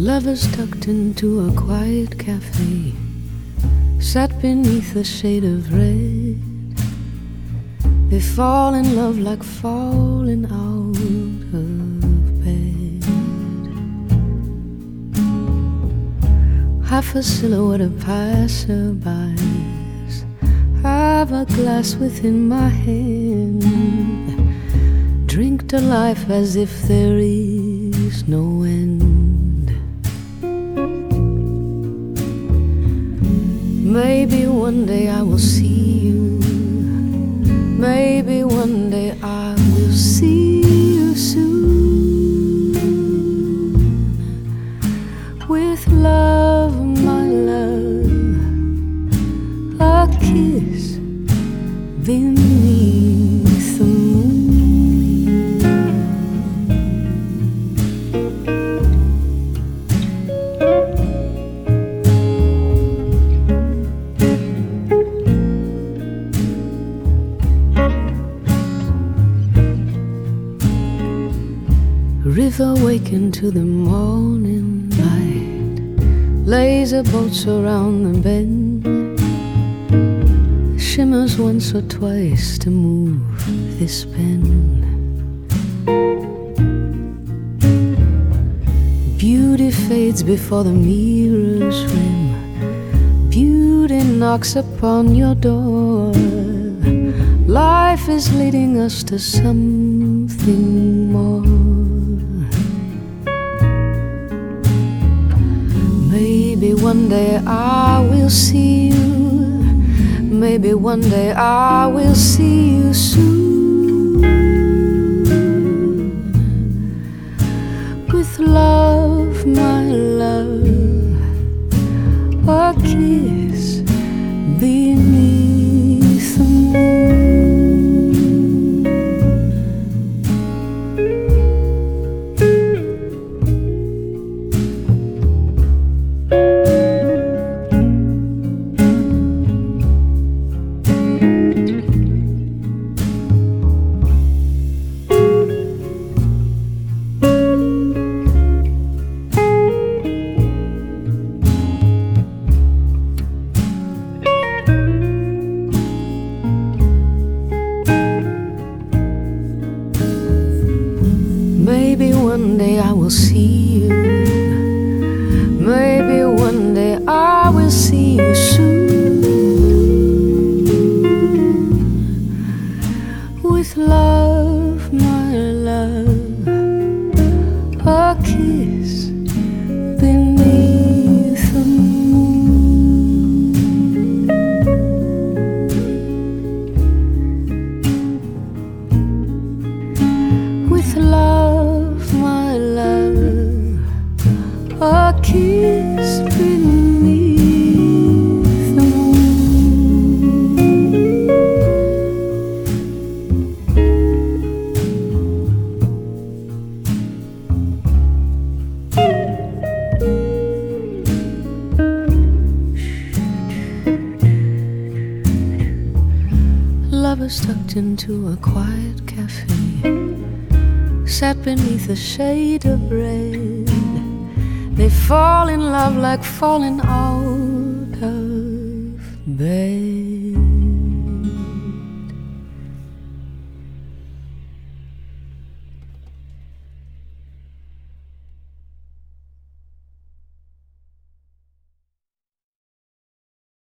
Lovers tucked into a quiet cafe sat beneath a shade of red. They fall in love like falling out of bed. Half a silhouette of passerbys, have a glass within my hand. Drink to life as if there is no end. Maybe one day I will see you. Maybe one day I will see you soon. With love, my love, a kiss beneath the moon. River wakened to the morning light, laser boats around the bend, shimmers once or twice to move this pen. Beauty fades before the mirror's rim. Beauty knocks upon your door. Life is leading us to something more. Maybe one day I will see you. Maybe one day I will see you soon. With love, my love, a kiss beneath the moon. Maybe one day I will see you. Maybe one day I will see you soon. With love, my love, a kiss beneath the moon. With love, my love, a kiss beneath the moon. Lovers tucked into a quiet cafe sat beneath a shade of red. They fall in love like falling out of bed.